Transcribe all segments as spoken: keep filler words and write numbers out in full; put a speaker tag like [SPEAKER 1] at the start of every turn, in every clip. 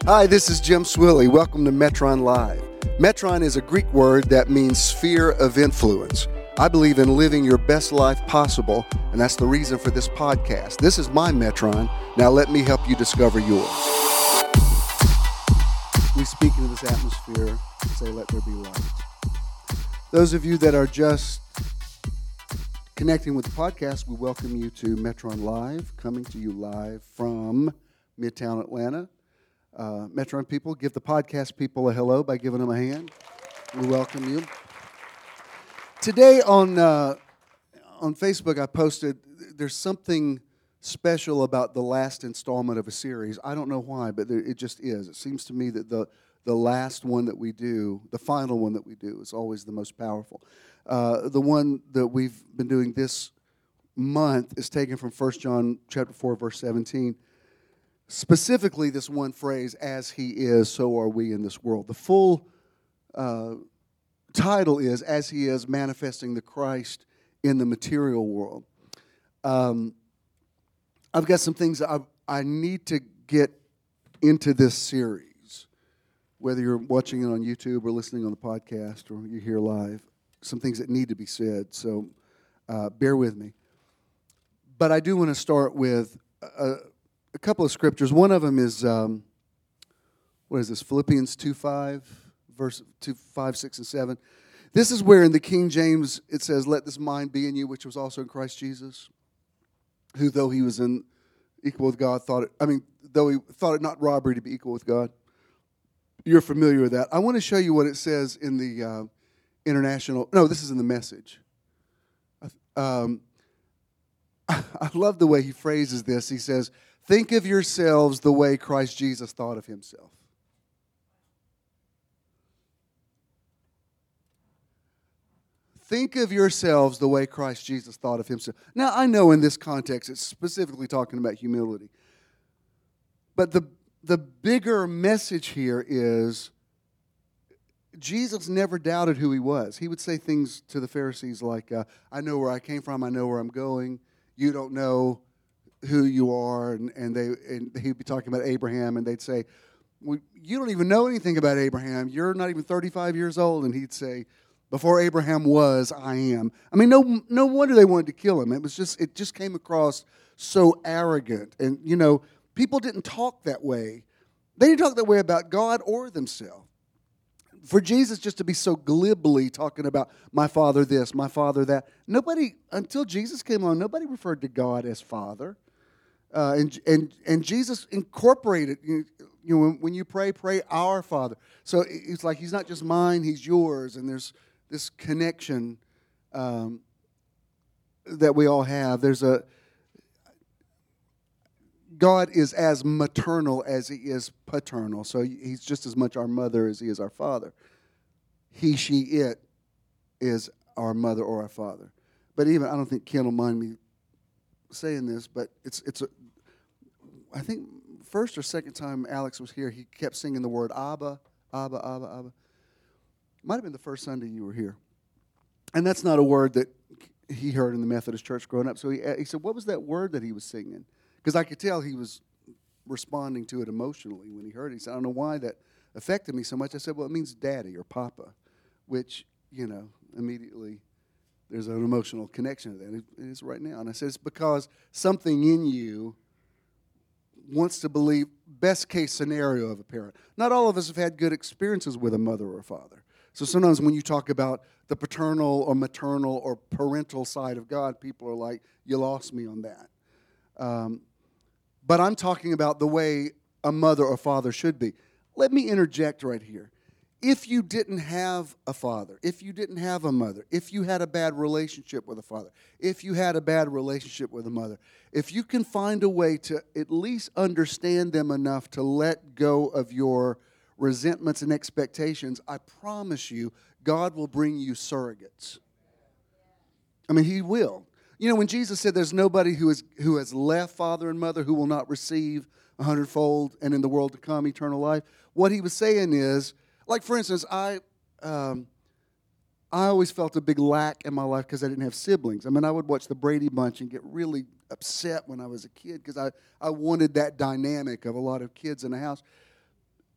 [SPEAKER 1] Hi, this is Jim Swilly. Welcome to Metron Live. Metron is a Greek word that means sphere of influence. I believe in living your best life possible, and that's the reason for this podcast. This is my Metron. Now let me help you discover yours. We speak into this atmosphere and say, let there be light. Those of you that are just connecting with the podcast, we welcome you to Metron Live, coming to you live from Midtown Atlanta. Uh, Metron people, give the podcast people a hello by giving them a hand. We welcome you. Today on uh, on Facebook, I posted, there's something special about the last installment of a series. I don't know why, but there, it just is. It seems to me that the, the last one that we do, the final one that we do, is always the most powerful. Uh, the one that we've been doing this month is taken from First John chapter four, verse seventeen. Specifically, this one phrase, as he is, so are we in this world. The full uh, title is, as he is, manifesting the Christ in the material world. Um, I've got some things that I, I need to get into this series, whether you're watching it on YouTube or listening on the podcast or you're here live, some things that need to be said, so uh, bear with me. But I do want to start with a, a couple of scriptures. One of them is, um, what is this, Philippians two five, verse two, five, six, and seven. This is where in the King James it says, let this mind be in you, which was also in Christ Jesus, who though he was in equal with God, thought it, I mean, though he thought it not robbery to be equal with God. You're familiar with that. I want to show you what it says in the uh, international, no, this is in the Message. Um, I love the way he phrases this. He says, think of yourselves the way Christ Jesus thought of himself. Think of yourselves the way Christ Jesus thought of himself. Now, I know in this context it's specifically talking about humility. But the, the bigger message here is Jesus never doubted who he was. He would say things to the Pharisees like, uh, I know where I came from, I know where I'm going. You don't know who you are. And, and, they, and he'd be talking about Abraham, and they'd say, well, you don't even know anything about Abraham. You're not even thirty-five years old. And he'd say, before Abraham was, I am. I mean, no no wonder they wanted to kill him. It was just it just came across so arrogant. And, you know, people didn't talk that way. They didn't talk that way about God or themselves. For Jesus just to be so glibly talking about my Father this, my Father that, nobody, until Jesus came along, nobody referred to God as Father. Uh, and, and, and Jesus incorporated, you know, when, when you pray, pray our Father. So it's like he's not just mine, he's yours. And there's this connection um, that we all have. There's a God is as maternal as he is paternal. So he's just as much our mother as he is our father. He, she, it is our mother or our father. But even, I don't think Ken will mind me saying this, but it's, it's a, I think first or second time Alex was here, he kept singing the word Abba, Abba, Abba, Abba. Might have been the first Sunday you were here. And that's not a word that he heard in the Methodist church growing up. So he, he said, what was that word that he was singing? Because I could tell he was responding to it emotionally when he heard it. He said, I don't know why that affected me so much. I said, well, it means daddy or papa, which, you know, immediately there's an emotional connection to that. It is right now. And I said, it's because something in you wants to believe best case scenario of a parent. Not all of us have had good experiences with a mother or a father. So sometimes when you talk about the paternal or maternal or parental side of God, people are like, you lost me on that. Um, but I'm talking about the way a mother or father should be. Let me interject right here. If you didn't have a father, if you didn't have a mother, if you had a bad relationship with a father, if you had a bad relationship with a mother, if you can find a way to at least understand them enough to let go of your resentments and expectations, I promise you, God will bring you surrogates. I mean, he will. You know, when Jesus said there's nobody who is who has left father and mother who will not receive a hundredfold and in the world to come eternal life, what he was saying is, like for instance, I um, I always felt a big lack in my life because I didn't have siblings. I mean, I would watch the Brady Bunch and get really upset when I was a kid because I, I wanted that dynamic of a lot of kids in the house.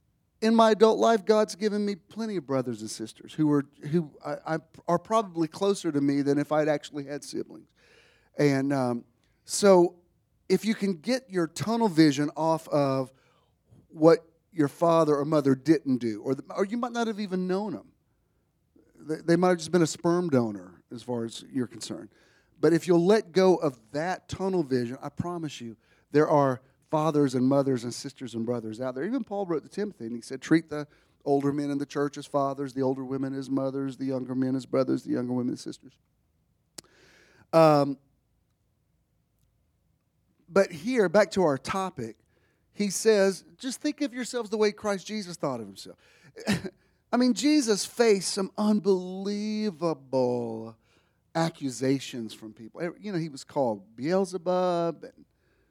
[SPEAKER 1] in my adult life, God's given me plenty of brothers and sisters who are who I, I, are probably closer to me than if I'd actually had siblings. And um, so if you can get your tunnel vision off of what your father or mother didn't do, or, the, or you might not have even known them. They, they might have just been a sperm donor as far as you're concerned. But if you'll let go of that tunnel vision, I promise you, there are fathers and mothers and sisters and brothers out there. Even Paul wrote to Timothy, and he said, treat the older men in the church as fathers, the older women as mothers, the younger men as brothers, the younger women as sisters. Um, but here, back to our topic, he says, just think of yourselves the way Christ Jesus thought of himself. I mean, Jesus faced some unbelievable accusations from people. You know, he was called Beelzebub, and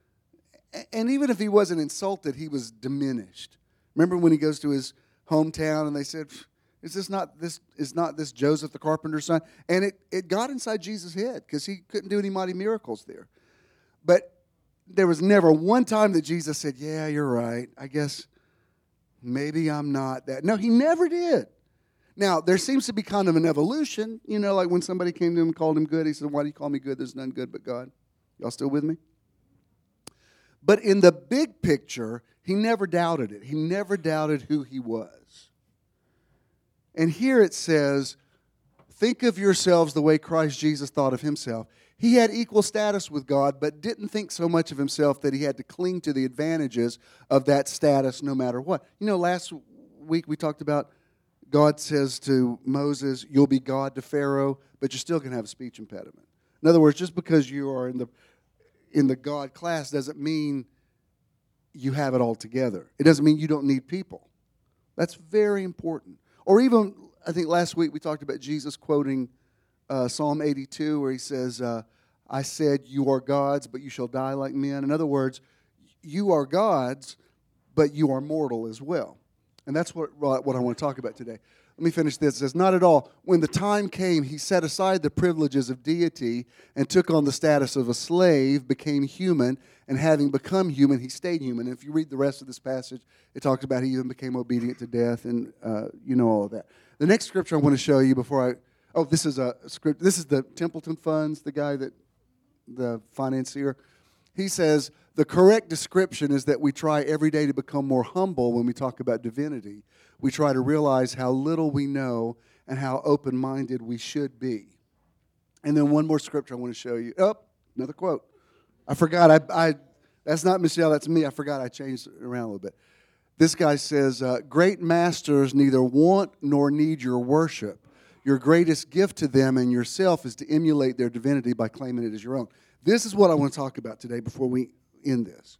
[SPEAKER 1] And even if he wasn't insulted, he was diminished. Remember when he goes to his hometown and they said, "Is this not this is not this Joseph the carpenter's son?" And it, it got inside Jesus' head because he couldn't do any mighty miracles there. But there was never one time that Jesus said, "Yeah, you're right. I guess maybe I'm not that." No, he never did. Now, there seems to be kind of an evolution. You know, like when somebody came to him and called him good, he said, "Why do you call me good? There's none good but God." Y'all still with me? But in the big picture, he never doubted it. He never doubted who he was. And here it says, think of yourselves the way Christ Jesus thought of himself. He had equal status with God, but didn't think so much of himself that he had to cling to the advantages of that status no matter what. You know, last week we talked about God says to Moses, you'll be God to Pharaoh, but you're still going to have a speech impediment. In other words, just because you are in the in the God class doesn't mean you have it all together. It doesn't mean you don't need people. That's very important. Or even, I think last week we talked about Jesus quoting uh, Psalm eighty-two where he says, uh, I said, you are gods, but you shall die like men. In other words, you are gods, but you are mortal as well. And that's what, what I want to talk about today. Let me finish this. It says, not at all. When the time came, he set aside the privileges of deity and took on the status of a slave, became human, and having become human, he stayed human. And if you read the rest of this passage, it talks about he even became obedient to death, and uh, you know all of that. The next scripture I want to show you before I, oh, this is a script. This is the Templeton Funds, the guy that, the financier. He says, the correct description is that we try every day to become more humble when we talk about divinity. We try to realize how little we know and how open-minded we should be. And then one more scripture I want to show you. Oh, another quote. I forgot. I, I that's not Michelle. That's me. I forgot. I changed it around a little bit. This guy says, uh, great masters neither want nor need your worship. Your greatest gift to them and yourself is to emulate their divinity by claiming it as your own. This is what I want to talk about today before we end this.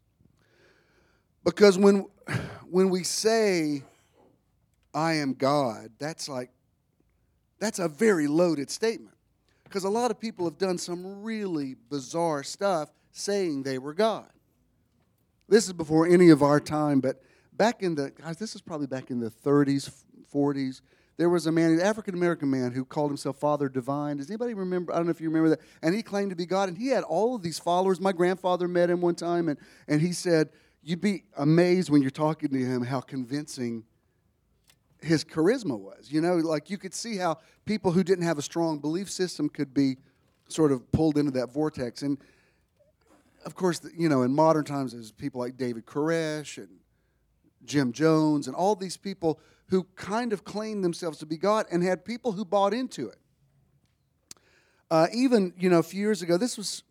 [SPEAKER 1] Because when when we say, I am God, that's like, that's a very loaded statement. Because a lot of people have done some really bizarre stuff saying they were God. This is before any of our time, but back in the, guys, this is probably back in the thirties, forties, there was a man, an African-American man, who called himself Father Divine. Does anybody remember? I don't know if you remember that. And he claimed to be God, and he had all of these followers. My grandfather met him one time, and, and he said, you'd be amazed when you're talking to him how convincing his charisma was. You know, like you could see how people who didn't have a strong belief system could be sort of pulled into that vortex. And, of course, you know, in modern times, there's people like David Koresh and Jim Jones and all these people who kind of claimed themselves to be God and had people who bought into it. Uh, even, you know, a few years ago, this was,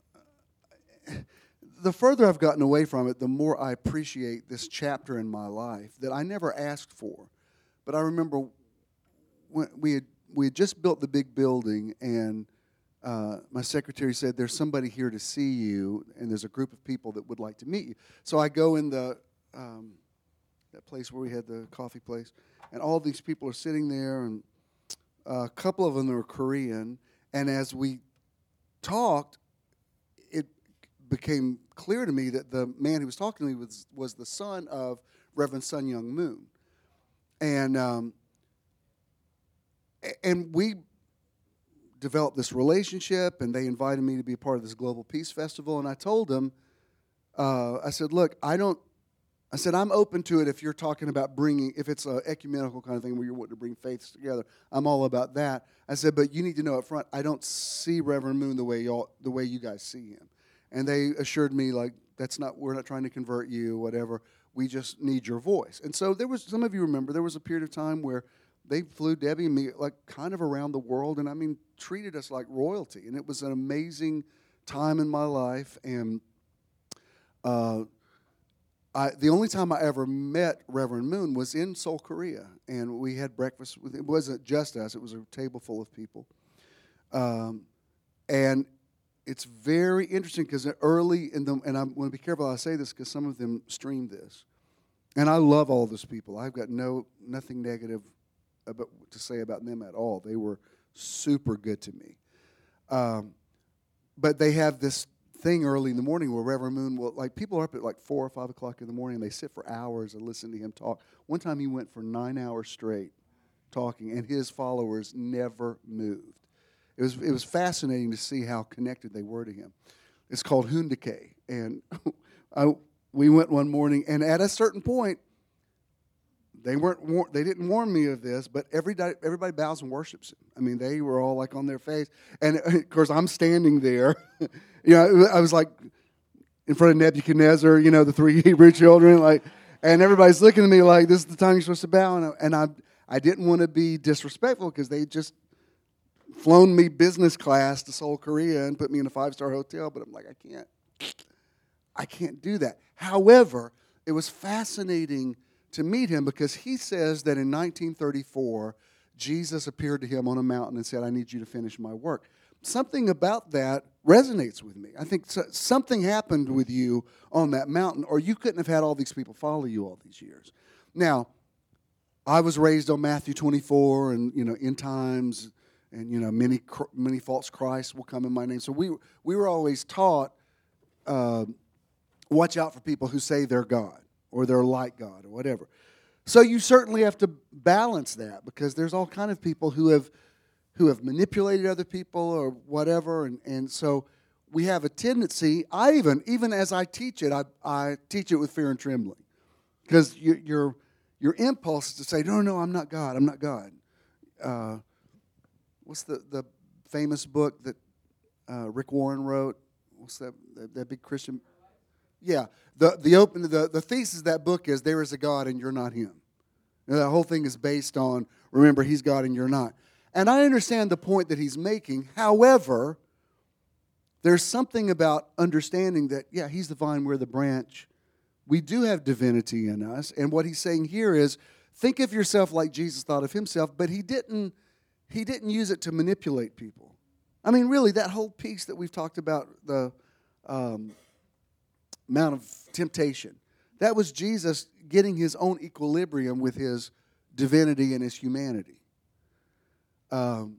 [SPEAKER 1] the further I've gotten away from it, the more I appreciate this chapter in my life that I never asked for. But I remember when we had, we had just built the big building, and uh, my secretary said, there's somebody here to see you, and there's a group of people that would like to meet you. So I go in the... Um, that place where we had the coffee place, and all these people are sitting there, and a couple of them are Korean, and as we talked, it became clear to me that the man who was talking to me was, was the son of Reverend Sun Young Moon. And, um, and we developed this relationship, and they invited me to be a part of this Global Peace Festival, and I told them, uh, I said, look, I don't, I said, I'm open to it if you're talking about bringing, if it's an ecumenical kind of thing where you're wanting to bring faiths together. I'm all about that. I said, but you need to know up front, I don't see Reverend Moon the way y'all, the way you guys see him. And they assured me, like, that's not, we're not trying to convert you, whatever. We just need your voice. And so there was, some of you remember, there was a period of time where they flew Debbie and me, like, kind of around the world, and I mean, treated us like royalty. And it was an amazing time in my life. And uh, I, the only time I ever met Reverend Moon was in Seoul, Korea, and we had breakfast with, it wasn't just us, it was a table full of people. Um, and it's very interesting because early in the, and I want to be careful how I say this because some of them stream this. And I love all those people. I've got no nothing negative about, to say about them at all. They were super good to me. Um, but they have this thing early in the morning where Reverend Moon will, like, people are up at like four or five o'clock in the morning and they sit for hours and listen to him talk. One time he went for nine hours straight talking, and his followers never moved. It was it was fascinating to see how connected they were to him. It's called Hundake, and I, we went one morning, and at a certain point, they weren't war- they didn't warn me of this, but every day, everybody bows and worships him. I mean, they were all like on their face, and of course I'm standing there. You know, I was like in front of Nebuchadnezzar, you know, the three Hebrew children, like, and everybody's looking at me like, this is the time you're supposed to bow, and I, and I, I didn't want to be disrespectful because they just flown me business class to Seoul, Korea, and put me in a five-star hotel, but I'm like, I can't, I can't do that. However, it was fascinating to meet him because he says that in nineteen thirty-four, Jesus appeared to him on a mountain and said, I need you to finish my work. Something about that resonates with me. I think so, something happened with you on that mountain, or you couldn't have had all these people follow you all these years. Now, I was raised on Matthew twenty-four and, you know, end times, and, you know, many many false Christs will come in my name. So we we were always taught, uh, watch out for people who say they're God or they're like God or whatever. So you certainly have to balance that because there's all kind of people who have who have manipulated other people or whatever, and, and so we have a tendency, I even, even as I teach it, I, I teach it with fear and trembling. Because you, your your impulse is to say, no, no, I'm not God, I'm not God. Uh, what's the, the famous book that uh, Rick Warren wrote? What's that, that, that big Christian? Yeah, the the open the, the thesis of that book is there is a God and you're not him. You know, that whole thing is based on, remember, he's God and you're not. And I understand the point that he's making. However, there's something about understanding that, yeah, he's the vine, we're the branch. We do have divinity in us. And what he's saying here is, think of yourself like Jesus thought of himself, but he didn't, he didn't use it to manipulate people. I mean, really, that whole piece that we've talked about, the um, Mount of Temptation, that was Jesus getting his own equilibrium with his divinity and his humanity. Um,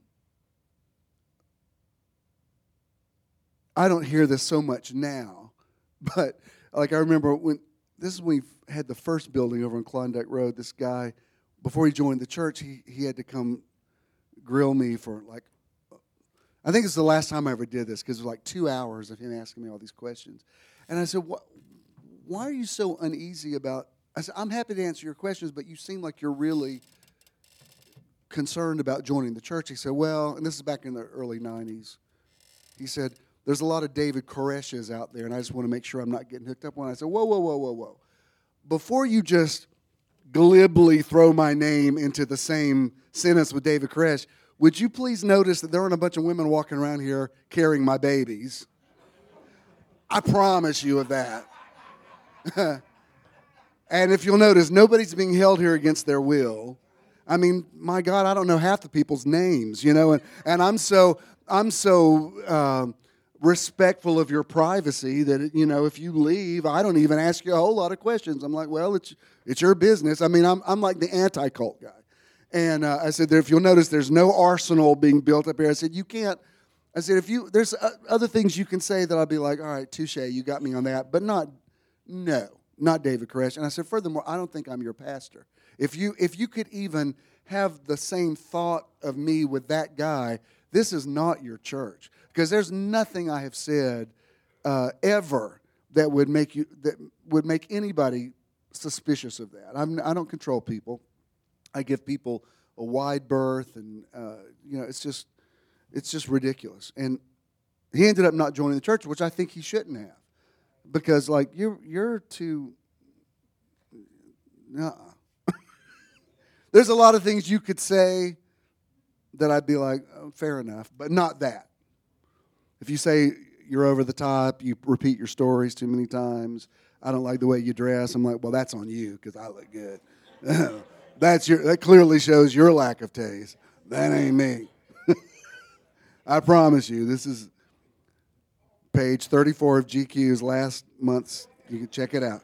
[SPEAKER 1] I don't hear this so much now, but like I remember when this is when we had the first building over on Klondike Road. This guy, before he joined the church, he he had to come grill me for like, I think it's the last time I ever did this because it was like two hours of him asking me all these questions, and I said, "What? Why are you so uneasy about?" I said, "I'm happy to answer your questions, but you seem like you're really concerned about joining the church." He said, well, and this is back in the early nineties. He said, there's a lot of David Koreshes out there, and I just want to make sure I'm not getting hooked up on it. I said, whoa, whoa, whoa, whoa, whoa. Before you just glibly throw my name into the same sentence with David Koresh, would you please notice that there aren't a bunch of women walking around here carrying my babies? I promise you of that. And if you'll notice, nobody's being held here against their will. I mean, my God, I don't know half the people's names, you know, and, and I'm so I'm so um, respectful of your privacy that, you know, if you leave, I don't even ask you a whole lot of questions. I'm like, well, it's it's your business. I mean, I'm I'm like the anti-cult guy, and uh, I said, if you'll notice, there's no arsenal being built up here. I said, you can't. I said, if you there's other things you can say that I'll be like, all right, touche, you got me on that, but not no, not David Koresh. And I said, furthermore, I don't think I'm your pastor. If you if you could even have the same thought of me with that guy, this is not your church. Because there's nothing I have said uh, ever that would make you that would make anybody suspicious of that. I'm, I don't control people. I give people a wide berth, and uh, you know, it's just, it's just ridiculous. And he ended up not joining the church, which I think he shouldn't have, because like you're you're too. Uh-uh. There's a lot of things you could say that I'd be like, oh, fair enough, but not that. If you say you're over the top, you repeat your stories too many times, I don't like the way you dress, I'm like, well, that's on you because I look good. That's your. That clearly shows your lack of taste. That ain't me. I promise you, this is page thirty-four of G Q's last month's. You can check it out.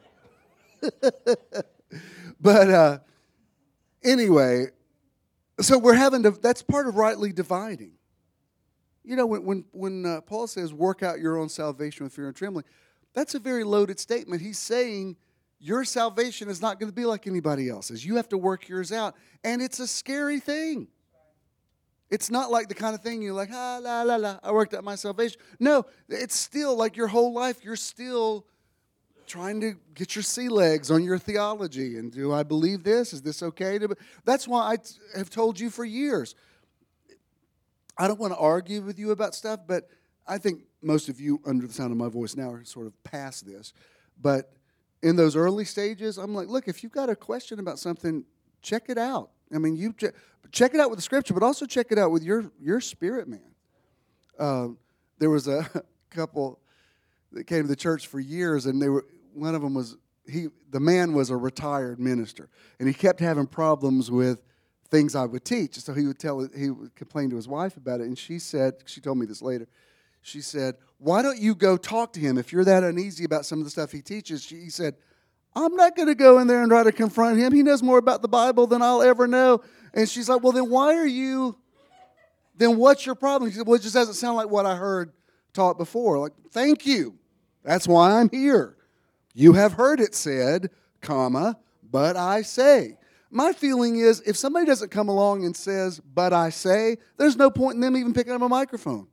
[SPEAKER 1] But uh, anyway, so we're having to. That's part of rightly dividing. You know, when when when uh, Paul says, "Work out your own salvation with fear and trembling," that's a very loaded statement. He's saying your salvation is not going to be like anybody else's. You have to work yours out, and it's a scary thing. It's not like the kind of thing you're like, ah, la, la, la, I worked out my salvation. No, it's still like your whole life, you're still trying to get your sea legs on your theology. And do I believe this? Is this okay? To? That's why I t- have told you for years. I don't want to argue with you about stuff, but I think most of you, under the sound of my voice now, are sort of past this. But in those early stages, I'm like, look, if you've got a question about something, check it out. I mean, you check, check it out with the Scripture, but also check it out with your your spirit, man. Uh, there was a couple that came to the church for years, and they were one of them was he. The man was a retired minister, and he kept having problems with things I would teach. So he would tell he would complain to his wife about it, and she said, she told me this later. She said, "Why don't you go talk to him if you're that uneasy about some of the stuff he teaches?" She, he said, "I'm not going to go in there and try to confront him. He knows more about the Bible than I'll ever know." And she's like, "Well, then why are you, then what's your problem?" He said, "Well, it just doesn't sound like what I heard taught before." Like, thank you. That's why I'm here. You have heard it said, comma, but I say. My feeling is if somebody doesn't come along and says, but I say, there's no point in them even picking up a microphone.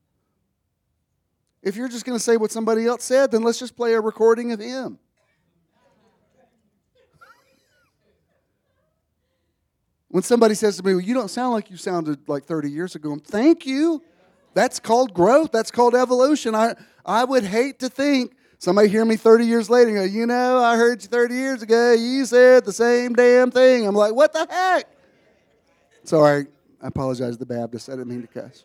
[SPEAKER 1] If you're just going to say what somebody else said, then let's just play a recording of him. When somebody says to me, "Well, you don't sound like you sounded like thirty years ago," I'm, thank you. That's called growth. That's called evolution. I, I would hate to think somebody hear me thirty years later and go, "You know, I heard you thirty years ago. You said the same damn thing." I'm like, what the heck? Sorry. I apologize to the Baptists. I didn't mean to cuss.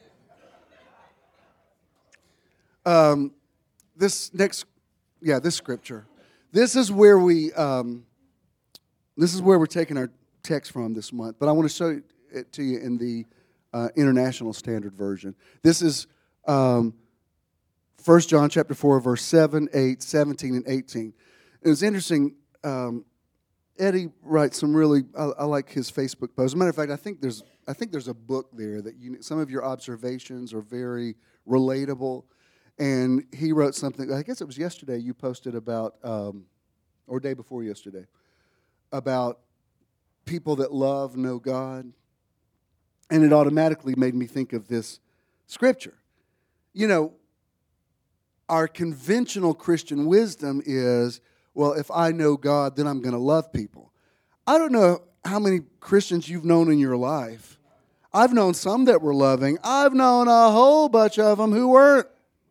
[SPEAKER 1] Um, this next, yeah, this scripture. This is where we, um, this is where we're taking our text from this month, but I want to show it to you in the uh, International Standard Version. This is um, First John chapter four, verse seven, eight, seventeen, and eighteen. It was interesting. Um, Eddie writes some really. I, I like his Facebook post. As a matter of fact, I think there's I think there's a book there that you, some of your observations are very relatable. And he wrote something. I guess it was yesterday. You posted about, um, or day before yesterday, about people that love know God, and it automatically made me think of this scripture. You know, our conventional Christian wisdom is, well, if I know God, then I'm going to love people. I don't know how many Christians you've known in your life. I've known some that were loving. I've known a whole bunch of them who weren't.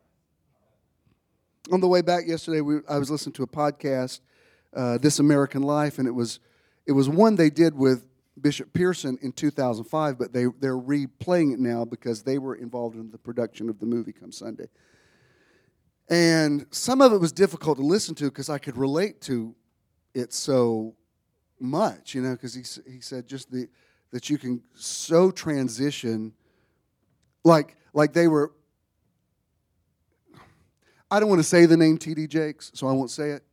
[SPEAKER 1] On the way back yesterday, we, I was listening to a podcast, uh, This American Life, and it was it was one they did with Bishop Pearson in two thousand five, but they, they're replaying it now because they were involved in the production of the movie Come Sunday. And some of it was difficult to listen to because I could relate to it so much, you know, because he, he said just the that you can so transition, like like they were, I don't want to say the name T D Jakes, so I won't say it.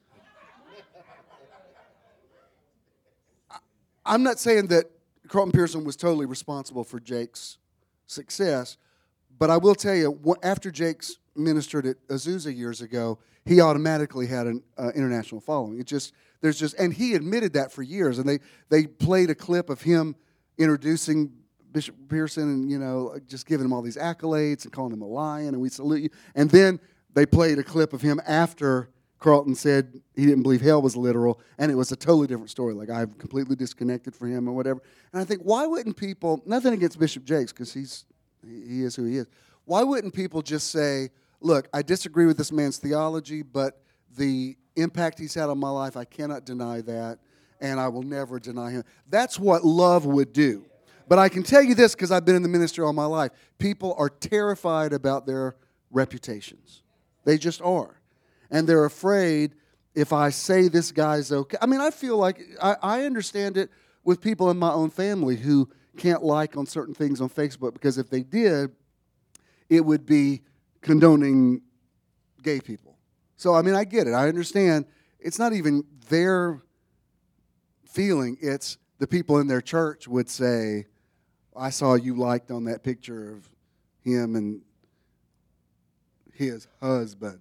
[SPEAKER 1] I'm not saying that Carlton Pearson was totally responsible for Jake's success, but I will tell you, after Jake's ministered at Azusa years ago, he automatically had an uh, international following. It just there's just, and he admitted that for years. And they they played a clip of him introducing Bishop Pearson, and you know, just giving him all these accolades and calling him a lion, and we salute you. And then they played a clip of him after Carlton said he didn't believe hell was literal, and it was a totally different story. Like, I'm completely disconnected from him or whatever. And I think, why wouldn't people, nothing against Bishop Jakes, because he's he is who he is. Why wouldn't people just say, look, I disagree with this man's theology, but the impact he's had on my life, I cannot deny that, and I will never deny him. That's what love would do. But I can tell you this, because I've been in the ministry all my life. People are terrified about their reputations. They just are. And they're afraid if I say this guy's okay. I mean, I feel like I, I understand it with people in my own family who can't like on certain things on Facebook, because if they did, it would be condoning gay people. So, I mean, I get it. I understand. It's not even their feeling. It's the people in their church would say, I saw you liked on that picture of him and his husband.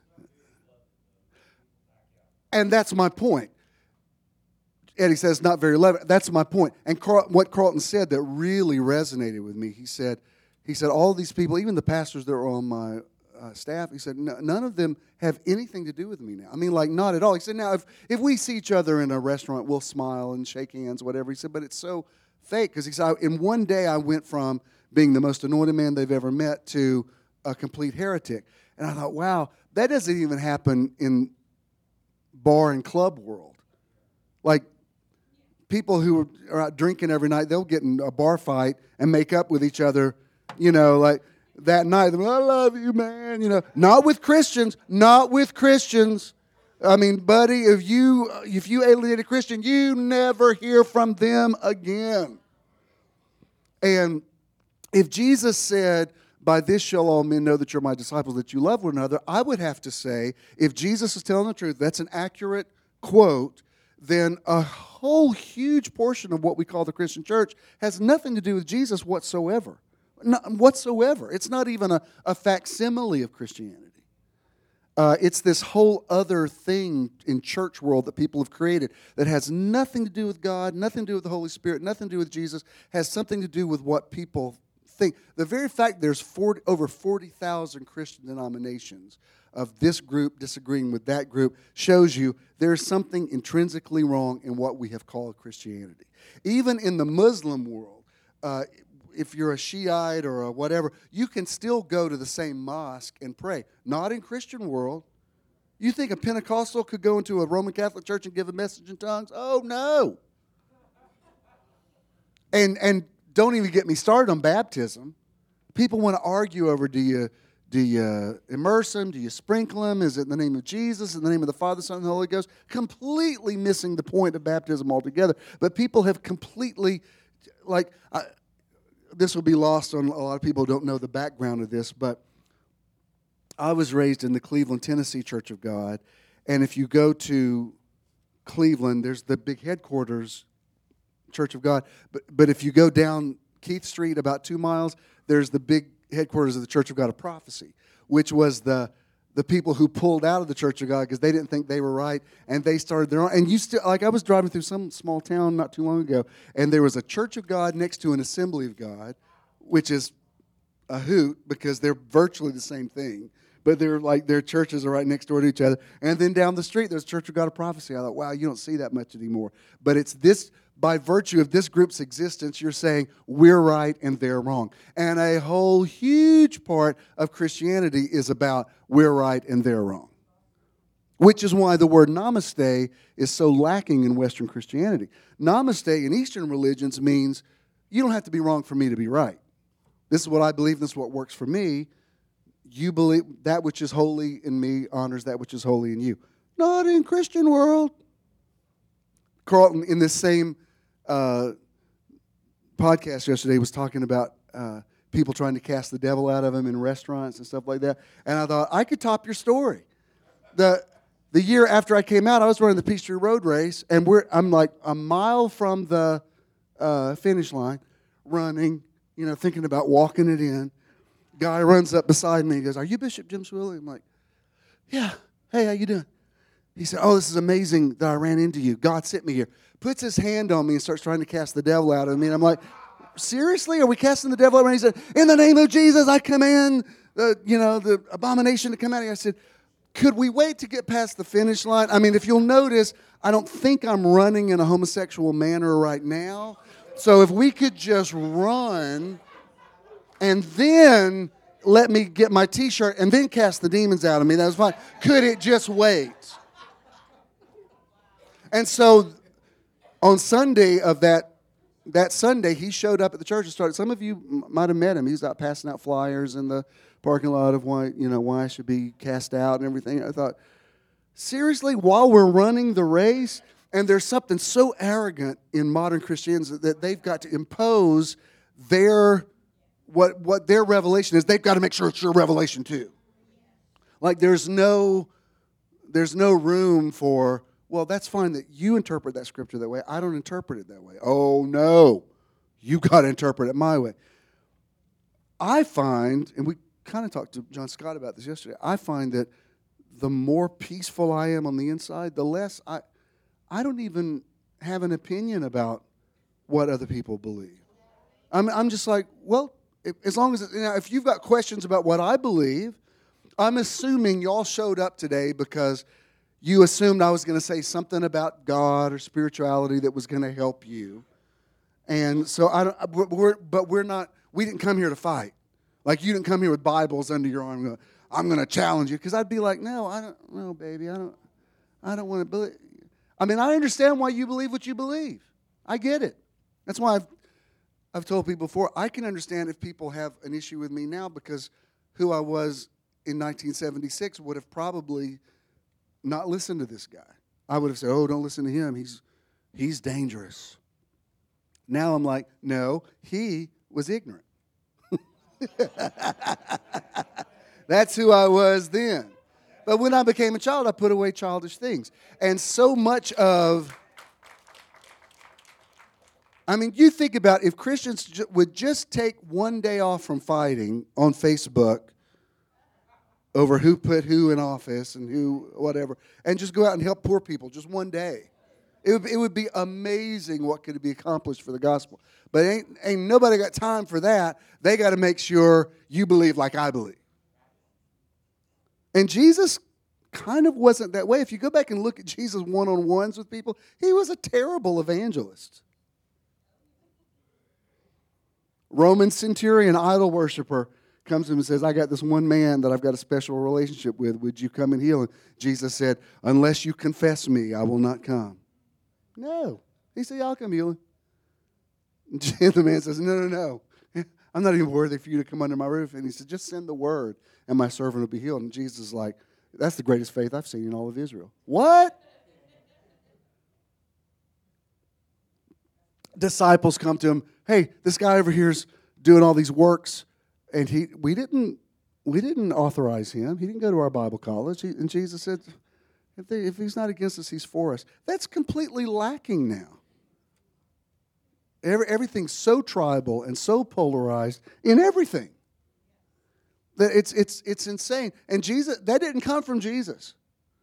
[SPEAKER 1] And that's my point. Eddie says not very loving. That's my point. And Carl, what Carlton said that really resonated with me, he said, he said, all these people, even the pastors that are on my uh, staff, he said, none of them have anything to do with me now. I mean, like, not at all. He said, now, if, if we see each other in a restaurant, we'll smile and shake hands, whatever. He said, but it's so fake. Because he said, in one day, I went from being the most anointed man they've ever met to a complete heretic. And I thought, wow, that doesn't even happen in bar and club world. Like, people who are out drinking every night, they'll get in a bar fight and make up with each other, you know, like that night. I love you, man, you know. Not with Christians, not with Christians. I mean, buddy, if you if you alienate a Christian, you never hear from them again. And if Jesus said, by this shall all men know that you're my disciples, that you love one another, I would have to say, if Jesus is telling the truth, that's an accurate quote, then a whole huge portion of what we call the Christian church has nothing to do with Jesus whatsoever. Not whatsoever. It's not even a, a facsimile of Christianity. Uh, it's this whole other thing in church world that people have created that has nothing to do with God, nothing to do with the Holy Spirit, nothing to do with Jesus, has something to do with what people think. The very fact there's forty, over forty thousand Christian denominations of this group disagreeing with that group shows you there's something intrinsically wrong in what we have called Christianity. Even in the Muslim world, uh, if you're a Shiite or a whatever, you can still go to the same mosque and pray. Not in Christian world. You think a Pentecostal could go into a Roman Catholic church and give a message in tongues? Oh, no. And and don't even get me started on baptism. People want to argue over, do you do you immerse them? Do you sprinkle them? Is it in the name of Jesus? In the name of the Father, Son, and the Holy Ghost? Completely missing the point of baptism altogether. But people have completely, like, I, this will be lost on a lot of people who don't know the background of this, but I was raised in the Cleveland, Tennessee Church of God, and if you go to Cleveland, there's the big headquarters, Church of God, but, but if you go down Keith Street about two miles, there's the big headquarters of the Church of God of Prophecy, which was the the people who pulled out of the Church of God because they didn't think they were right, and they started their own. And you still, like, I was driving through some small town not too long ago, and there was a Church of God next to an Assembly of God, which is a hoot because they're virtually the same thing, but they're like their churches are right next door to each other. And then down the street, there's Church of God of Prophecy. I thought, wow, you don't see that much anymore. But it's this. By virtue of this group's existence, you're saying we're right and they're wrong. And a whole huge part of Christianity is about we're right and they're wrong. Which is why the word namaste is so lacking in Western Christianity. Namaste in Eastern religions means you don't have to be wrong for me to be right. This is what I believe, this is what works for me. You believe that which is holy in me honors that which is holy in you. Not in Christian world. Carlton, in this same uh, podcast yesterday, was talking about uh, people trying to cast the devil out of him in restaurants and stuff like that. And I thought, I could top your story. The the year after I came out, I was running the Peachtree Road Race, and we're I'm like a mile from the uh, finish line, running, you know, thinking about walking it in. Guy runs up beside me. He goes, "Are you Bishop Jim Swilly?" I'm like, "Yeah. Hey, how you doing?" He said, "Oh, this is amazing that I ran into you. God sent me here." Puts his hand on me and starts trying to cast the devil out of me. And I'm like, seriously? Are we casting the devil out? And he said, "In the name of Jesus, I command the, you know, the abomination to come out of you." I said, could we wait to get past the finish line? I mean, if you'll notice, I don't think I'm running in a homosexual manner right now. So if we could just run and then let me get my T-shirt and then cast the demons out of me, that was fine. Could it just wait? And so on Sunday of that that Sunday, he showed up at the church and started. Some of you might have met him. He was out passing out flyers in the parking lot of why, you know, why I should be cast out and everything. I thought, seriously, while we're running the race, and there's something so arrogant in modern Christians that they've got to impose their what what their revelation is. They've got to make sure it's your revelation too. Like there's no there's no room for, well, that's fine that you interpret that scripture that way. I don't interpret it that way. Oh, no. You got to interpret it my way. I find, and we kind of talked to John Scott about this yesterday, I find that the more peaceful I am on the inside, the less I, I don't even have an opinion about what other people believe. I'm, I'm just like, well, if, as long as, you know, if you've got questions about what I believe, I'm assuming y'all showed up today because you assumed I was going to say something about God or spirituality that was going to help you. And so I don't, we're, but we're not, we didn't come here to fight. Like you didn't come here with Bibles under your arm going, I'm going to challenge you. Because I'd be like, no, I don't, no, baby, I don't, I don't want to believe. I mean, I understand why you believe what you believe. I get it. That's why I've, I've told people before, I can understand if people have an issue with me now because who I was in nineteen seventy-six would have probably not listened to this guy. I would have said, oh, don't listen to him. He's, he's dangerous. Now I'm like, no, he was ignorant. That's who I was then. But when I became a child, I put away childish things. And so much of, I mean, you think about if Christians ju- would just take one day off from fighting on Facebook over who put who in office and who whatever, and just go out and help poor people just one day. It would, it would be amazing what could be accomplished for the gospel. But ain't, ain't nobody got time for that. They got to make sure you believe like I believe. And Jesus kind of wasn't that way. If you go back and look at Jesus one-on-ones with people, he was a terrible evangelist. Roman centurion, idol worshiper, comes to him and says, I got this one man that I've got a special relationship with. Would you come and heal him? Jesus said, unless you confess me, I will not come. No. He said, yeah, I'll come heal him. And the man says, no, no, no. I'm not even worthy for you to come under my roof. And he said, just send the word, and my servant will be healed. And Jesus is like, that's the greatest faith I've seen in all of Israel. What? Disciples come to him, hey, this guy over here is doing all these works. And he, we didn't, we didn't authorize him. He didn't go to our Bible college. He, and Jesus said, if, they, if he's not against us, he's for us. That's completely lacking now. Every, everything's so tribal and so polarized in everything that it's it's it's insane. And Jesus, that didn't come from Jesus.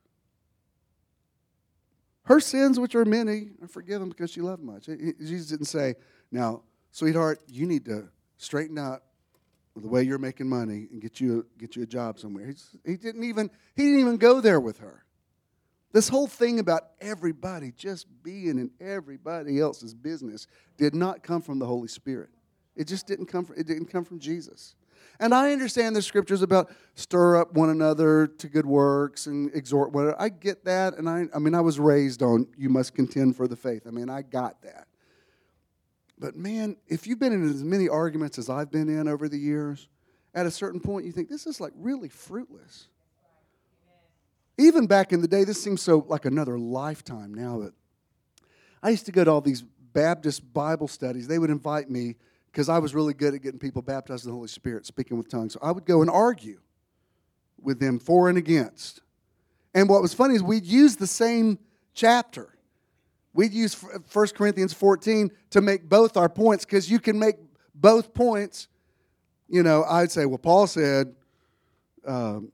[SPEAKER 1] Her sins, which are many, are forgiven because she loved much. Jesus didn't say, now, sweetheart, you need to straighten out the way you're making money and get you get you a job somewhere. He's, he didn't even he didn't even go there with her. This whole thing about everybody just being in everybody else's business did not come from the Holy Spirit. It just didn't come from it didn't come from Jesus. And I understand the scriptures about stir up one another to good works and exhort one another. I get that, and I I mean I was raised on you must contend for the faith. I mean I got that. But man, if you've been in as many arguments as I've been in over the years, at a certain point you think this is like really fruitless. Even back in the day, this seems so like another lifetime now. But I used to go to all these Baptist Bible studies. They would invite me because I was really good at getting people baptized in the Holy Spirit, speaking with tongues. So I would go and argue with them for and against. And what was funny is we'd use the same chapter. We'd use First Corinthians fourteen to make both our points because you can make both points. You know, I'd say, well, Paul said, um,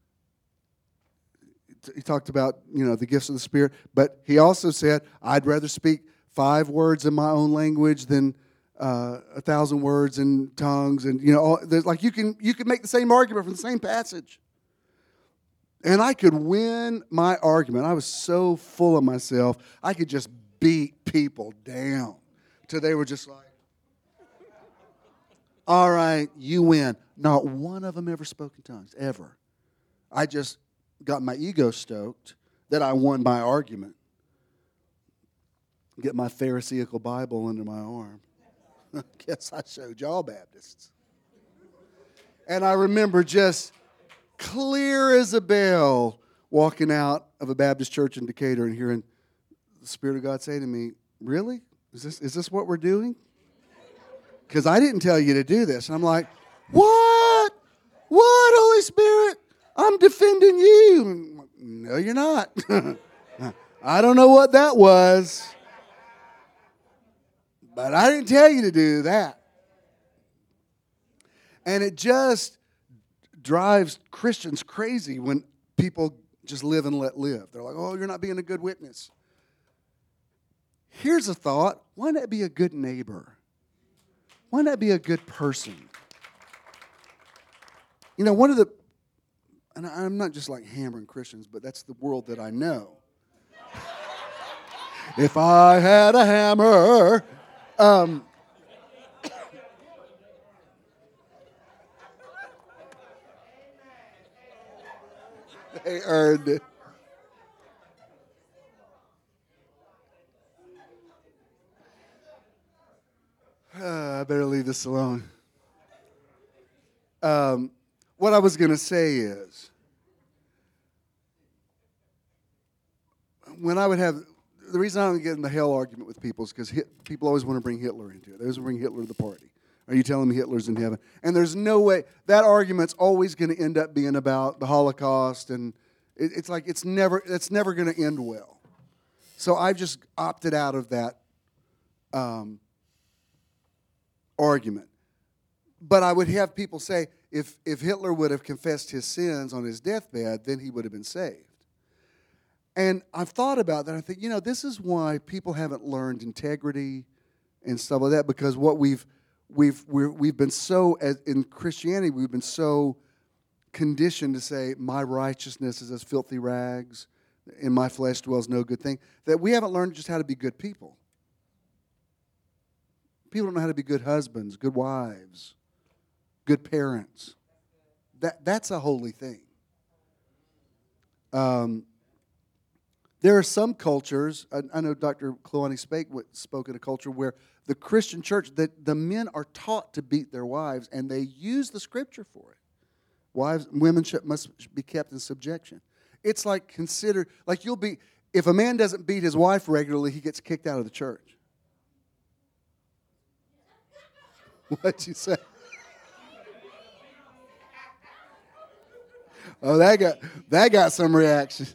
[SPEAKER 1] he talked about, you know, the gifts of the Spirit, but he also said, I'd rather speak five words in my own language than uh, a thousand words in tongues. And, you know, all, there's like you can you can make the same argument from the same passage. And I could win my argument. I was so full of myself, I could just beat people down till they were just like, all right, you win. Not one of them ever spoke in tongues, ever. I just got my ego stoked that I won my argument. Get my Pharisaical Bible under my arm. Guess I showed y'all Baptists. And I remember just clear as a bell walking out of a Baptist church in Decatur and hearing the Spirit of God say to me, really? Is this, is this what we're doing? Because I didn't tell you to do this. And I'm like, what? What, Holy Spirit? I'm defending you. No, you're not. I don't know what that was. But I didn't tell you to do that. And it just drives Christians crazy when people just live and let live. They're like, oh, you're not being a good witness. Here's a thought. Why not be a good neighbor? Why not be a good person? You know, one of the, and I'm not just like hammering Christians, but that's the world that I know. If I had a hammer, um, they earned it. Uh, I better leave this alone. Um, what I was going to say is, when I would have, the reason I don't get in the hell argument with people is because people always want to bring Hitler into it. They always want to bring Hitler to the party. Are you telling me Hitler's in heaven? And there's no way, that argument's always going to end up being about the Holocaust, and it, it's like it's never, it's never going to end well. So I've just opted out of that um, argument. But I would have people say, if, if Hitler would have confessed his sins on his deathbed, then he would have been saved. And I've thought about that. I think, you know, this is why people haven't learned integrity and stuff like that, because what we've we've we're, we've been so, as in Christianity, we've been so conditioned to say, my righteousness is as filthy rags, in my flesh dwells no good thing, that we haven't learned just how to be good people. People don't know how to be good husbands, good wives, good parents. That that's a holy thing. Um, there are some cultures, I, I know Doctor Kluani spoke, spoke in a culture where the Christian church, that the men are taught to beat their wives, and they use the scripture for it. Wives, women should, must be kept in subjection. It's like consider, like you'll be, if a man doesn't beat his wife regularly, he gets kicked out of the church. What'd you say? Oh, that got that got some reaction.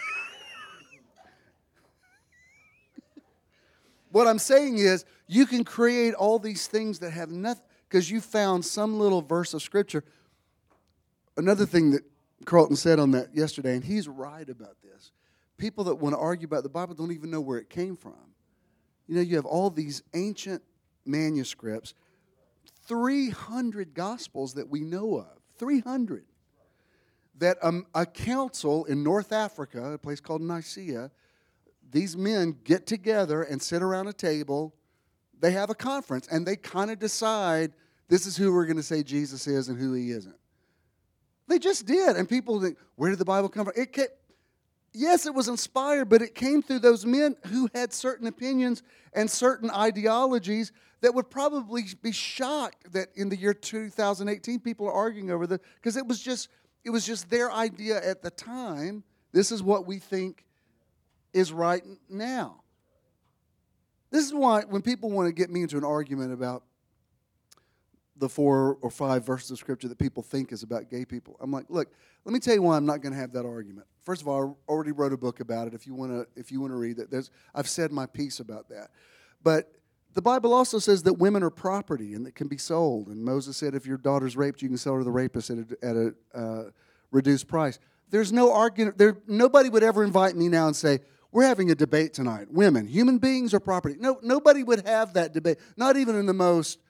[SPEAKER 1] What I'm saying is, you can create all these things that have nothing, because you found some little verse of Scripture. Another thing that Carlton said on that yesterday, and he's right about this, people that want to argue about the Bible don't even know where it came from. You know, you have all these ancient manuscripts, three hundred Gospels that we know of, three hundred, that um, a council in North Africa, a place called Nicaea, these men get together and sit around a table. They have a conference, and they kind of decide this is who we're going to say Jesus is and who he isn't. They just did, and people think, where did the Bible come from? It came, yes, it was inspired, but it came through those men who had certain opinions and certain ideologies that would probably be shocked that in the year two thousand eighteen people are arguing over the, because it was just it was just their idea at the time. This is what we think is right now. This is why when people want to get me into an argument about the four or five verses of Scripture that people think is about gay people, I'm like, look, let me tell you why I'm not going to have that argument. First of all, I already wrote a book about it. If you want to, if you want to read it, there's I've said my piece about that. But the Bible also says that women are property and that can be sold. And Moses said, if your daughter's raped, you can sell her to the rapist at a, at a uh, reduced price. There's no argument. There, nobody would ever invite me now and say, we're having a debate tonight. Women, human beings or property? No, nobody would have that debate. Not even in the most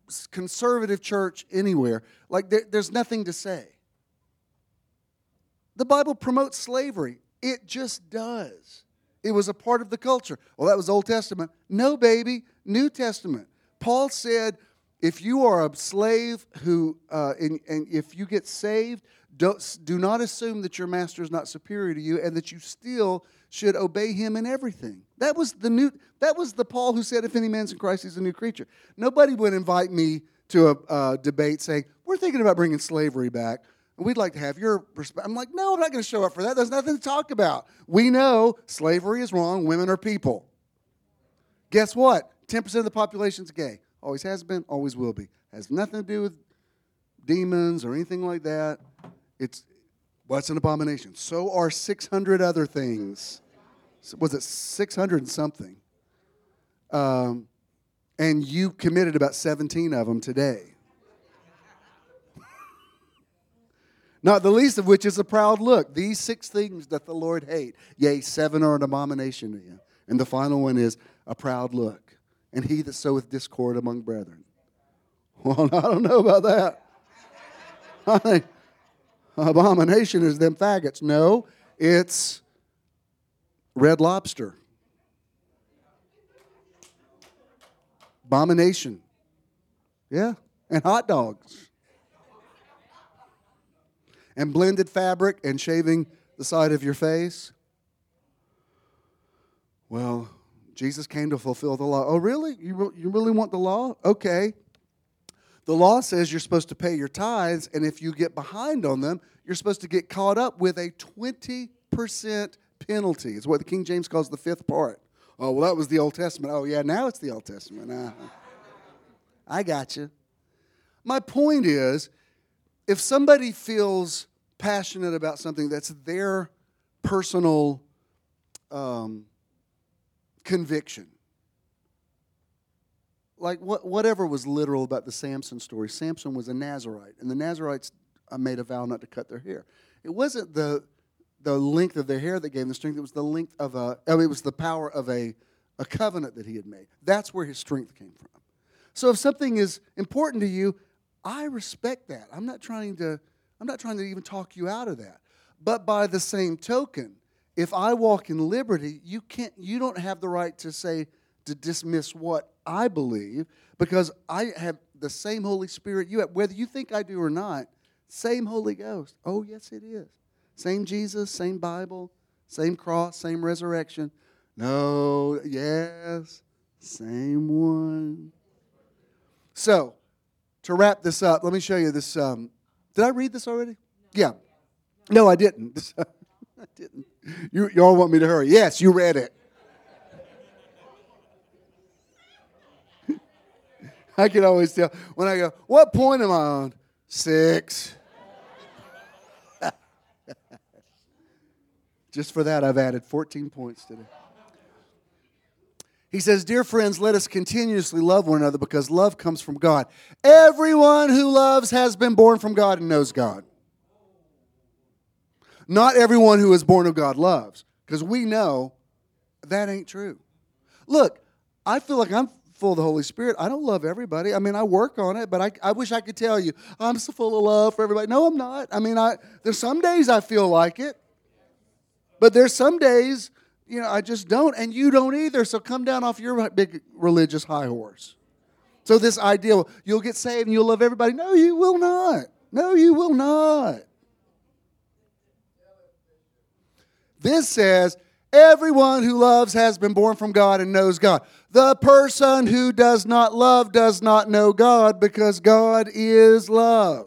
[SPEAKER 1] conservative church anywhere. Like there, there's nothing to say. the Bible promotes slavery. It just does. It was a part of the culture. Well, that was Old Testament. No, baby, New Testament. Paul said, if you are a slave who, uh, and, and if you get saved, don't, do not assume that your master is not superior to you and that you still should obey him in everything. That was the new. That was the Paul who said, if any man's in Christ, he's a new creature. Nobody would invite me to a uh, debate saying, we're thinking about bringing slavery back. We'd like to have your perspective. I'm like, no, I'm not going to show up for that. There's nothing to talk about. We know slavery is wrong. Women are people. Guess what? ten percent of the population's gay. Always has been, always will be. Has nothing to do with demons or anything like that. It's, well, it's an abomination. So are six hundred other things. Was it six hundred and something? Um, and you committed about seventeen of them today. Not the least of which is a proud look. These six things that the Lord hate, yea, seven are an abomination to him. And the final one is a proud look. And he that soweth discord among brethren. Well, I don't know about that. I think abomination is them faggots. No, it's Red Lobster. Abomination. Yeah, and hot dogs. And blended fabric and shaving the side of your face. Well, Jesus came to fulfill the law. Oh, really? You, re- you really want the law? Okay. The law says you're supposed to pay your tithes, and if you get behind on them, you're supposed to get caught up with a twenty percent penalty. It's what the King James calls the fifth part. Oh, well, that was the Old Testament. Oh, yeah, now it's the Old Testament. Uh-huh. I got you. My point is, if somebody feels passionate about something that's their personal um, conviction, like what, whatever was literal about the Samson story, Samson was a Nazarite, and the Nazarites made a vow not to cut their hair. It wasn't the the length of their hair that gave him the strength; it was the length of a. I mean, it was the power of a a covenant that he had made. That's where his strength came from. So, if something is important to you, I respect that. I'm not trying to I'm not trying to even talk you out of that. But by the same token, if I walk in liberty, you can't you don't have the right to say to dismiss what I believe, because I have the same Holy Spirit you have, whether you think I do or not. Same Holy Ghost. Oh, yes, it is. Same Jesus, same Bible, same cross, same resurrection. No, yes, same one. So, to wrap this up, let me show you this. Um, did I read this already? Yeah. No, I didn't. I didn't. You, you all want me to hurry. Yes, you read it. I can always tell when I go, what point am I on? Six. Just for that, I've added fourteen points today. He says, dear friends, let us continuously love one another because love comes from God. Everyone who loves has been born from God and knows God. Not everyone who is born of God loves, because we know that ain't true. Look, I feel like I'm full of the Holy Spirit. I don't love everybody. I mean, I work on it, but I, I wish I could tell you, I'm so full of love for everybody. No, I'm not. I mean, I there's some days I feel like it, but there's some days, you know, I just don't, and you don't either. So come down off your big religious high horse. So this idea, you'll get saved and you'll love everybody. No, you will not. No, you will not. This says, everyone who loves has been born from God and knows God. The person who does not love does not know God, because God is love.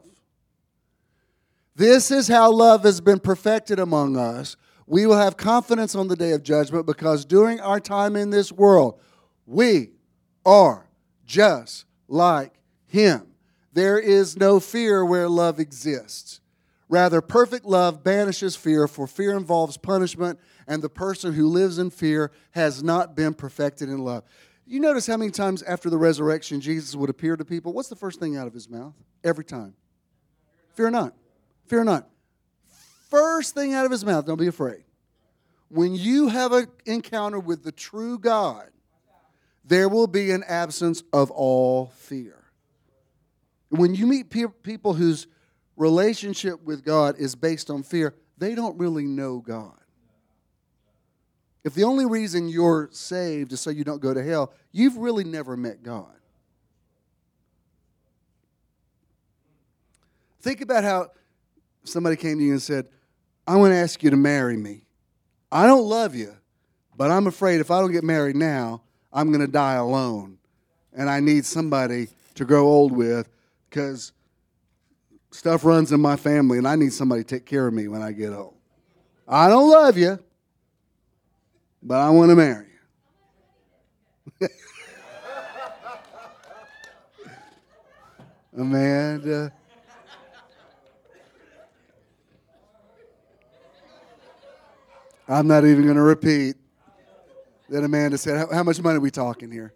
[SPEAKER 1] This is how love has been perfected among us. We will have confidence on the day of judgment, because during our time in this world, we are just like Him. There is no fear where love exists. Rather, perfect love banishes fear, for fear involves punishment, and the person who lives in fear has not been perfected in love. You notice how many times after the resurrection Jesus would appear to people? What's the first thing out of His mouth? Every time. Fear not. Fear not. First thing out of His mouth, don't be afraid. When you have an encounter with the true God, there will be an absence of all fear. When you meet pe- people whose relationship with God is based on fear, they don't really know God. If the only reason you're saved is so you don't go to hell, you've really never met God. Think about how somebody came to you and said, I want to ask you to marry me. I don't love you, but I'm afraid if I don't get married now, I'm going to die alone. And I need somebody to grow old with because stuff runs in my family and I need somebody to take care of me when I get old. I don't love you, but I want to marry you. Amanda. I'm not even going to repeat that Amanda said. How, how much money are we talking here?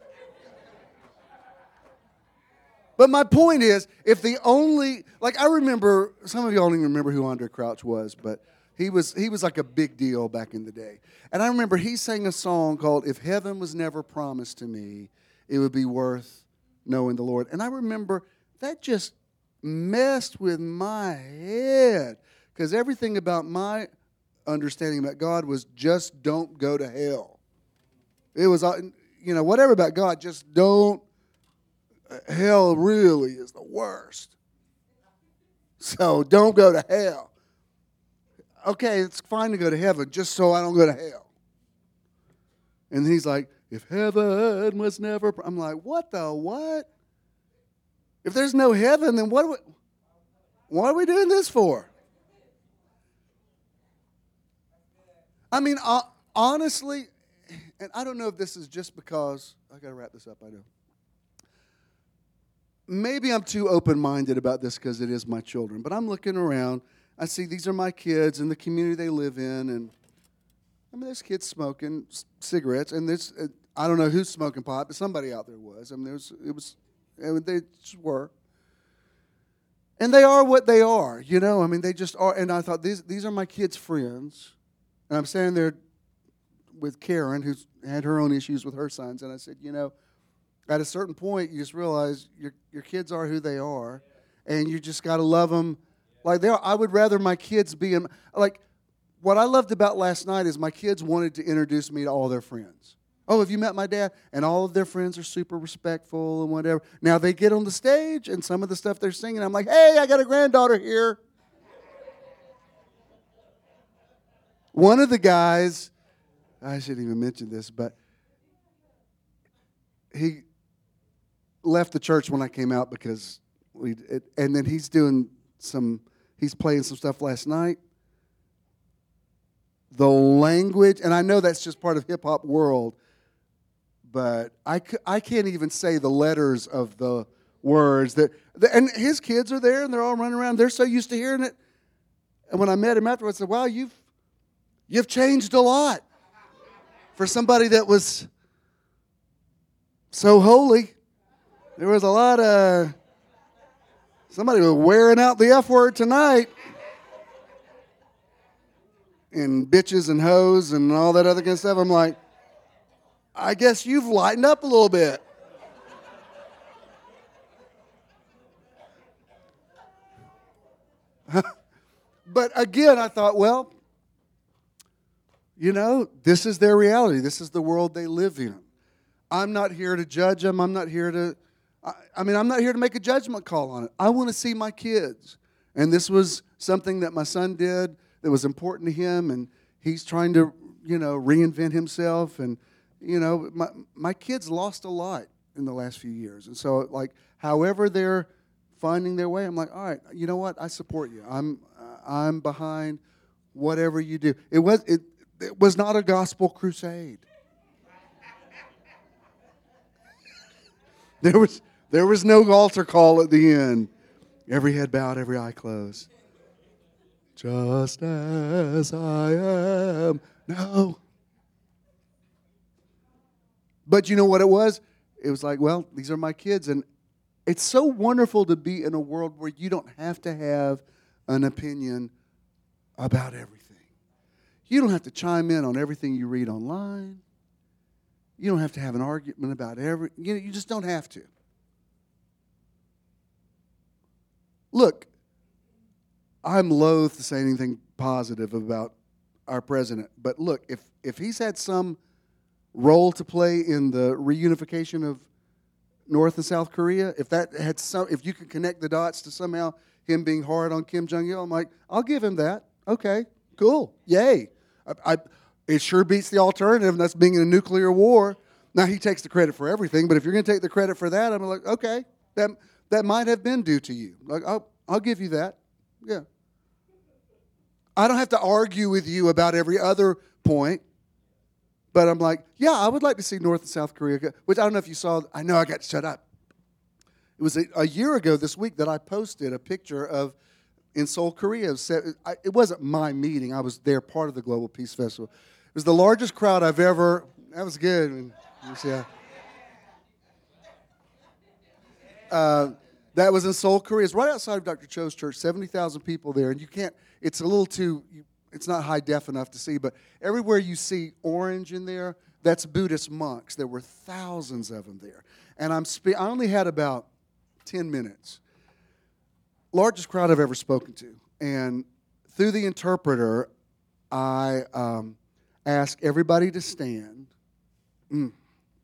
[SPEAKER 1] But my point is, if the only, like I remember, some of y'all don't even remember who Andre Crouch was, but he was he was like a big deal back in the day. And I remember he sang a song called, If Heaven Was Never Promised to Me, It Would Be Worth Knowing the Lord. And I remember that just messed with my head because everything about my understanding about God was just don't go to hell. It was, you know, whatever about God, just don't. Hell really is the worst. So don't go to hell. Okay, it's fine to go to heaven just so I don't go to hell. And he's like, if heaven was never, I'm like, what the what? If there's no heaven, then what are we, what are we doing this for? I mean, uh, honestly, and I don't know if this is just because, I got to wrap this up, I know. Maybe I'm too open-minded about this because it is my children, but I'm looking around. I see these are my kids and the community they live in, and I mean, there's kids smoking c- cigarettes, and there's uh, I don't know who's smoking pot, but somebody out there was. I mean, there was it was, and they just were, and they are what they are, you know. I mean, they just are. And I thought these these are my kids' friends, and I'm standing there with Karen, who's had her own issues with her sons, and I said, you know. At a certain point, you just realize your your kids are who they are, and you just got to love them like they are. I would rather my kids be in, like what I loved about last night is my kids wanted to introduce me to all their friends. Oh, have you met my dad? And all of their friends are super respectful and whatever. Now they get on the stage, and some of the stuff they're singing, I'm like, hey, I got a granddaughter here. One of the guys, I shouldn't even mention this, but he left the church when I came out because we, it, and then he's doing some, he's playing some stuff last night. The language, and I know that's just part of hip-hop world, but I, I can't even say the letters of the words. That, and his kids are there, and they're all running around. They're so used to hearing it. And when I met him afterwards, I said, wow, you've, you've changed a lot for somebody that was so holy. There was a lot of, somebody was wearing out the F word tonight. And bitches and hoes and all that other kind of stuff. I'm like, I guess you've lightened up a little bit. But again, I thought, well, you know, this is their reality. This is the world they live in. I'm not here to judge them. I'm not here to, I, I mean, I'm not here to make a judgment call on it. I want to see my kids. And this was something that my son did that was important to him, and he's trying to, you know, reinvent himself. And, you know, my my kids lost a lot in the last few years. And so, like, however they're finding their way, I'm like, all right, you know what? I support you. I'm uh, I'm behind whatever you do. It was it it was not a gospel crusade. There was there was no altar call at the end. Every head bowed, every eye closed. Just as I am. No. But you know what it was? It was like, well, these are my kids. And it's so wonderful to be in a world where you don't have to have an opinion about everything. You don't have to chime in on everything you read online. You don't have to have an argument about every, you know, you just don't have to. Look, I'm loath to say anything positive about our president. But look, if if he's had some role to play in the reunification of North and South Korea, if that had some, if you could connect the dots to somehow him being hard on Kim Jong-il, I'm like, I'll give him that. Okay, cool, yay. I, I, it sure beats the alternative, and that's being in a nuclear war. Now, he takes the credit for everything, but if you're going to take the credit for that, I'm like, okay, that that might have been due to you. Like, I'll, I'll give you that. Yeah. I don't have to argue with you about every other point, but I'm like, yeah, I would like to see North and South Korea, which I don't know if you saw. I know I got to shut up. It was a, a year ago this week that I posted a picture of, in Seoul, Korea. It wasn't my meeting. I was there, part of the Global Peace Festival. It was the largest crowd I've ever, that was good. Yeah. Uh, that was in Seoul, Korea. It's right outside of Doctor Cho's church, seventy thousand people there. And you can't, it's a little too, it's not high def enough to see, but everywhere you see orange in there, that's Buddhist monks. There were thousands of them there. And I'm spe- I only had about ten minutes. Largest crowd I've ever spoken to. And through the interpreter, I um, asked everybody to stand. Mm. It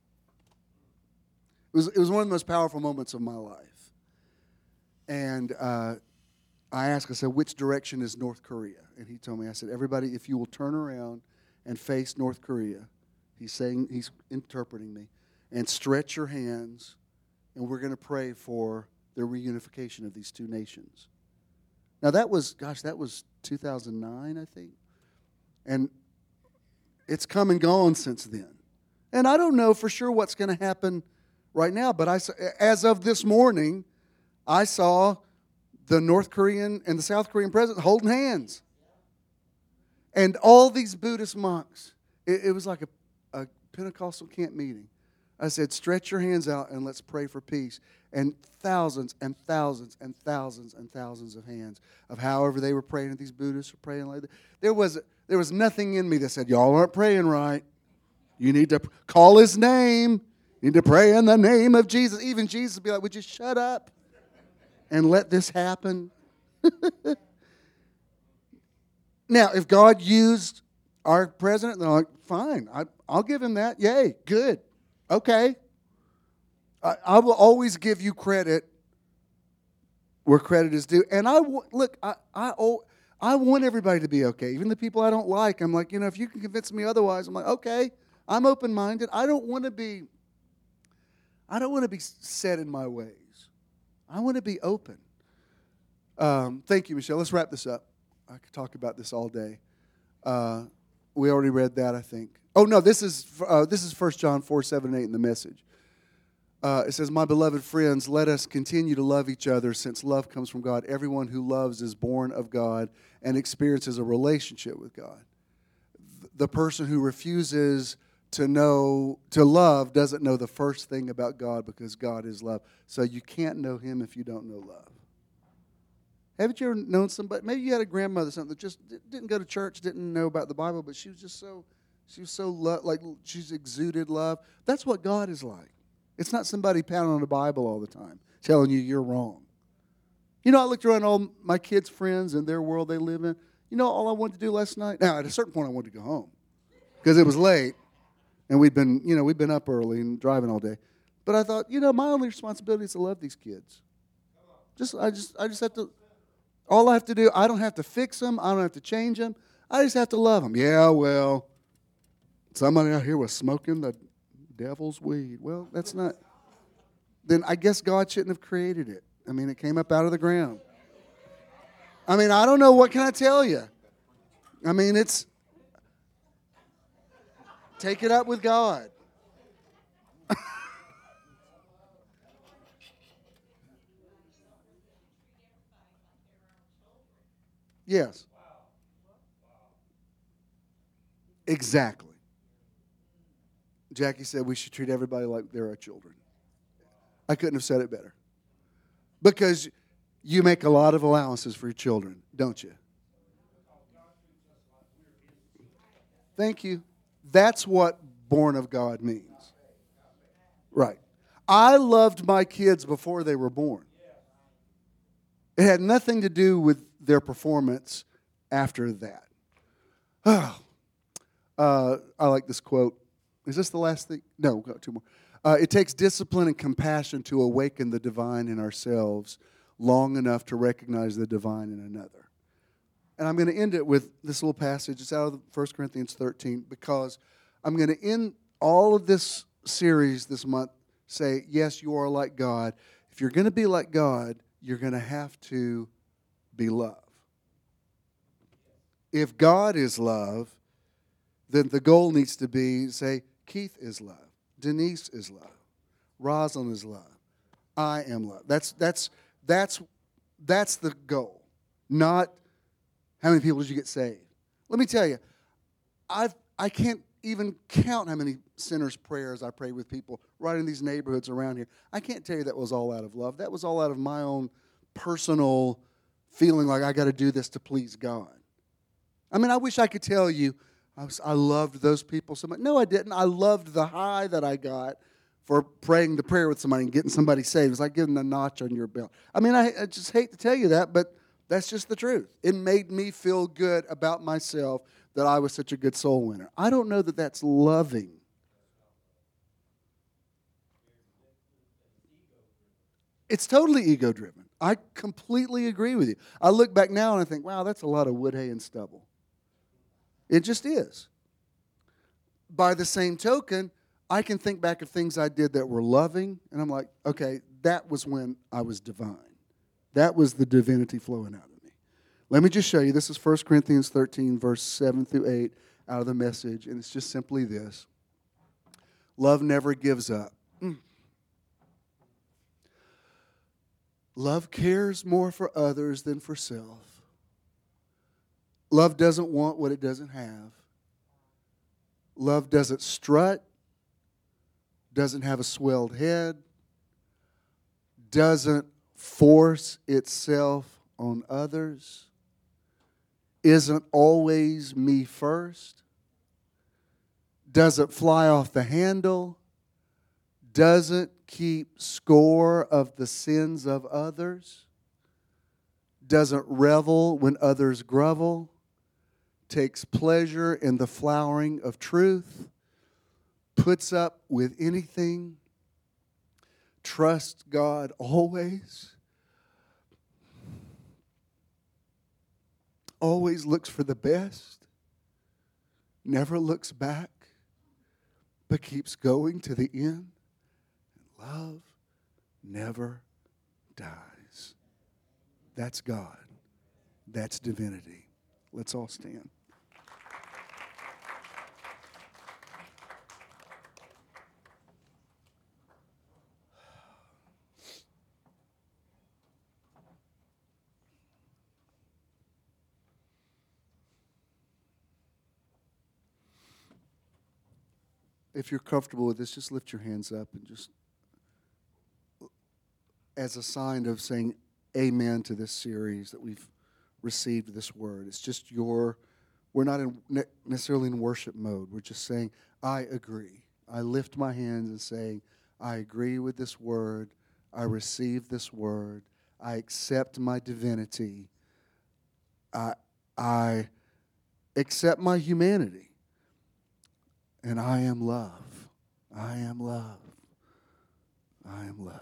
[SPEAKER 1] was, it was one of the most powerful moments of my life. And uh, I asked, I said, which direction is North Korea? And he told me, I said, everybody, if you will turn around and face North Korea, he's saying, he's interpreting me, and stretch your hands, and we're going to pray for the reunification of these two nations. Now that was, gosh, that was two thousand nine, I think. And it's come and gone since then. And I don't know for sure what's going to happen right now, but I, as of this morning, I saw the North Korean and the South Korean president holding hands. And all these Buddhist monks, it, it was like a, a Pentecostal camp meeting. I said, stretch your hands out and let's pray for peace. And thousands and thousands and thousands and thousands of hands of however they were praying, and these Buddhists were praying like that. There was, there was nothing in me that said, y'all aren't praying right. You need to call his name. You need to pray in the name of Jesus. Even Jesus would be like, would you shut up and let this happen? Now, if God used our president, they're like, fine, I, I'll give him that. Yay, good. Okay. I, I will always give you credit where credit is due. And I look, I, I, oh, I want everybody to be okay. Even the people I don't like, I'm like, you know, if you can convince me otherwise, I'm like, okay, I'm open-minded. I don't want to be, I don't want to be set in my ways. I want to be open. Um, thank you, Michelle. Let's wrap this up. I could talk about this all day. Uh, we already read that, I think. Oh, no, this is uh, this is First John four, seven, and eight in the Message. Uh, it says, my beloved friends, let us continue to love each other since love comes from God. Everyone who loves is born of God and experiences a relationship with God. The person who refuses to know, to love, doesn't know the first thing about God because God is love. So you can't know him if you don't know love. Haven't you ever known somebody, maybe you had a grandmother or something that just didn't go to church, didn't know about the Bible, but she was just so, she was so, lo- like, she's exuded love. That's what God is like. It's not somebody pounding on the Bible all the time, telling you you're wrong. You know, I looked around all my kids' friends and their world they live in. You know, all I wanted to do last night? Now, at a certain point, I wanted to go home because it was late, and we'd been, you know, we'd been up early and driving all day. But I thought, you know, my only responsibility is to love these kids. Just, I just, I just have to. All I have to do, I don't have to fix them. I don't have to change them. I just have to love them. Yeah, well, somebody out here was smoking the devil's weed. Well, that's not. Then I guess God shouldn't have created it. I mean, it came up out of the ground. I mean, I don't know. What can I tell you? I mean, it's. Take it up with God. Yes. Exactly. Jackie said we should treat everybody like they're our children. I couldn't have said it better. Because you make a lot of allowances for your children, don't you? Thank you. That's what born of God means. Right. I loved my kids before they were born. It had nothing to do with their performance after that. Oh, uh, I like this quote. Is this the last thing? No, we've got two more. Uh, it takes discipline and compassion to awaken the divine in ourselves long enough to recognize the divine in another. And I'm going to end it with this little passage. It's out of First Corinthians thirteen, because I'm going to end all of this series this month, say, yes, you are like God. If you're going to be like God, you're going to have to be love. If God is love, then the goal needs to be, say, Keith is love. Denise is love. Rosalind is love. I am love. That's that's that's that's the goal. Not how many people did you get saved. Let me tell you, I've I can't even count how many sinners' prayers I prayed with people right in these neighborhoods around here. I can't tell you that was all out of love. That was all out of my own personal feeling like I got to do this to please God. I mean, I wish I could tell you I, was, I loved those people so much. No, I didn't. I loved the high that I got for praying the prayer with somebody and getting somebody saved. It was like getting a notch on your belt. I mean, I, I just hate to tell you that, but that's just the truth. It made me feel good about myself that I was such a good soul winner. I don't know that that's loving. It's totally ego-driven. I completely agree with you. I look back now and I think, wow, that's a lot of wood, hay, and stubble. It just is. By the same token, I can think back of things I did that were loving, and I'm like, okay, that was when I was divine. That was the divinity flowing out of me. Let me just show you. This is First Corinthians thirteen, verse seven through eight out of the Message, and it's just simply this. Love never gives up. Mm. Love cares more for others than for self. Love doesn't want what it doesn't have. Love doesn't strut, doesn't have a swelled head, doesn't force itself on others, isn't always me first, doesn't fly off the handle, doesn't keep score of the sins of others, doesn't revel when others grovel, takes pleasure in the flowering of truth, puts up with anything, trusts God always, always looks for the best, never looks back, but keeps going to the end. Love never dies. That's God. That's divinity. Let's all stand. If you're comfortable with this, just lift your hands up and just, as a sign of saying amen to this series that we've received this word. It's just your, we're not in, necessarily in worship mode. We're just saying, I agree. I lift my hands and say, I agree with this word. I receive this word. I accept my divinity. I, I accept my humanity. And I am love. I am love. I am love.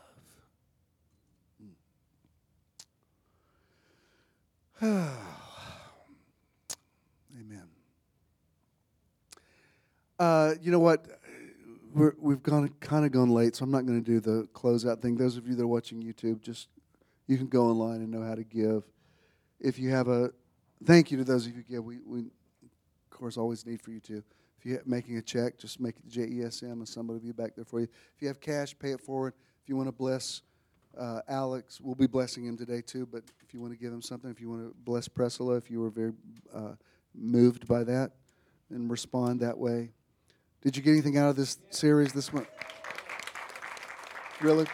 [SPEAKER 1] Amen. Uh, you know what? We're, we've gone kind of gone late, so I'm not going to do the closeout thing. Those of you that are watching YouTube, just you can go online and know how to give. If you have a thank you to those of you who give. We, we of course always need for you to. If you're making a check, just make it J E S M, and somebody will be back there for you. If you have cash, pay it forward. If you want to bless uh, Alex, we'll be blessing him today too. But if you want to give him something, if you want to bless Priscilla, if you were very uh, moved by that, then respond that way. Did you get anything out of this series this month? Really?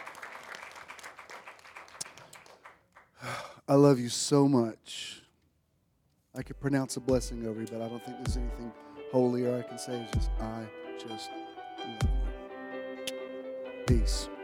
[SPEAKER 1] I love you so much. I could pronounce a blessing over you, but I don't think there's anything holier I can say. It's just, I just love you. Peace.